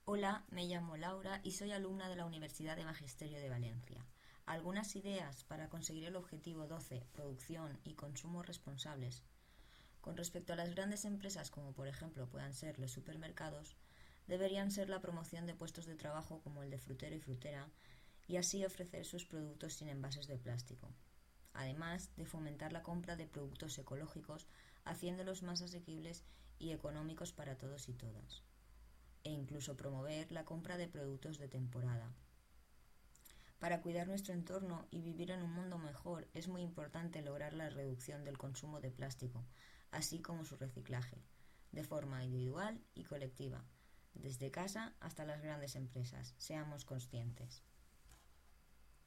Hola, me llamo Laura y soy alumna de la Universidad de Magisterio de Valencia. Algunas ideas para conseguir el objetivo 12, producción y consumo responsables. Con respecto a las grandes empresas, como por ejemplo puedan ser los supermercados, deberían ser la promoción de puestos de trabajo como el de frutero y frutera y así ofrecer sus productos sin envases de plástico. Además de fomentar la compra de productos ecológicos, haciéndolos más asequibles y económicos para todos y todas, e incluso promover la compra de productos de temporada. Para cuidar nuestro entorno y vivir en un mundo mejor es muy importante lograr la reducción del consumo de plástico, así como su reciclaje, de forma individual y colectiva, desde casa hasta las grandes empresas. Seamos conscientes.